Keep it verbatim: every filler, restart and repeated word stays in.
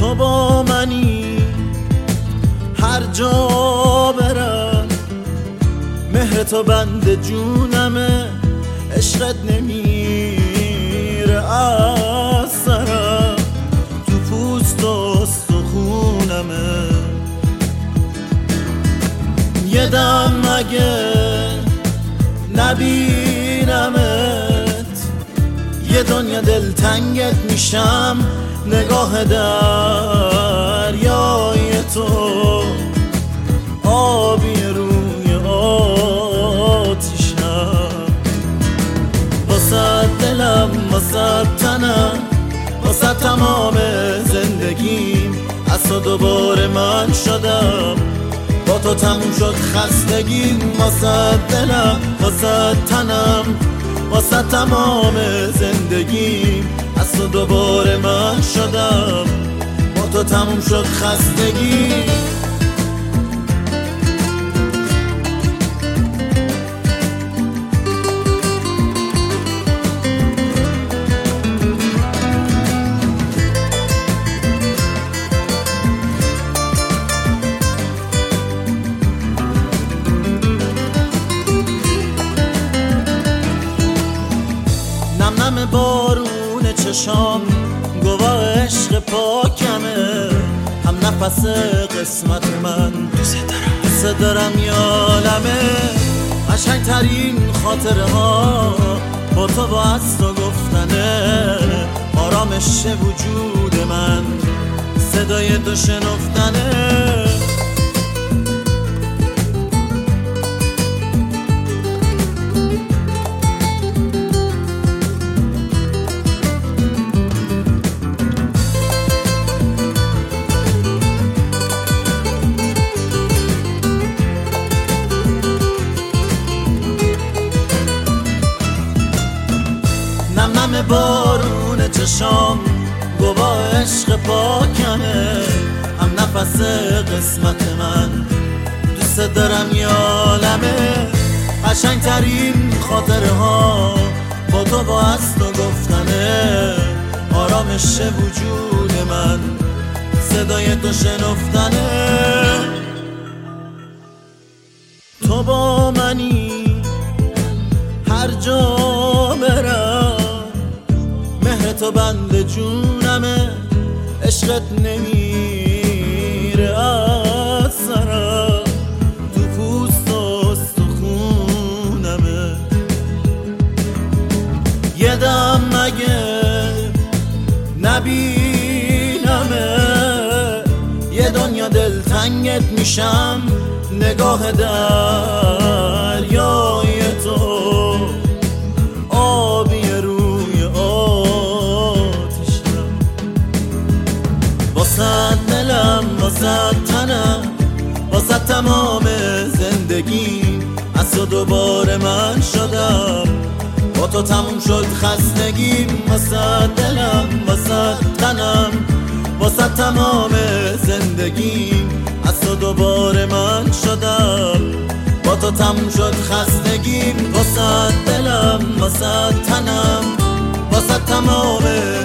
تو با منی هر جا برم، مهر تو بند جونمه، عشقت نمیره از سرم، تو پوست و استخونمه. یه دم مگه نبینمت، یه دنیا دلتنگت میشم، نگاه دریای تو آبی روی آتیشم. واسه دلم، واسه تنم، واسه تمام زندگیم، از تو دوباره من شدم، با تو تموم شد خستگیم. واسه دلم، واسه تنم، واسه تمام زندگیم، از تو دوباره من شدم، با تو تموم شد خستگی. نم نم بارون چشام گواه عشق پاکمه، هم نفس قسمت من، دوست دارم یالمه. قشنگ ترین خاطره ها با تو با از تو گفتنه، آرامش وجود من صدای تو شنفتنه. نم نم بارون چشام گواه عشق پاکمه، هم نفس قسمت من، دوست دارم یالمه. قشنگ ترین خاطره ها با تو با از تو گفتنه، آرامش وجود من صدای تو شنفتنه. تو با منی هر جا برم، مهر تو بند جونمه، عشقت نمیره از سرم، تو پوست و استخونمه. یه دم مگه نبینمه، یه دنیا دلتنگت میشم، نگاه دریای تو آبی روی آتیشم. واسه دلم، واسه تنم، واسه تمام زندگیم، از تو دوباره من شدم، با تو تموم شد خستگیم. واسه دلم، واسه تنم، واسه تمام زندگیم، از تو دوباره من شدم، با تو تموم شد خستگیم. واسه دلم، واسه تنم، واسه تمام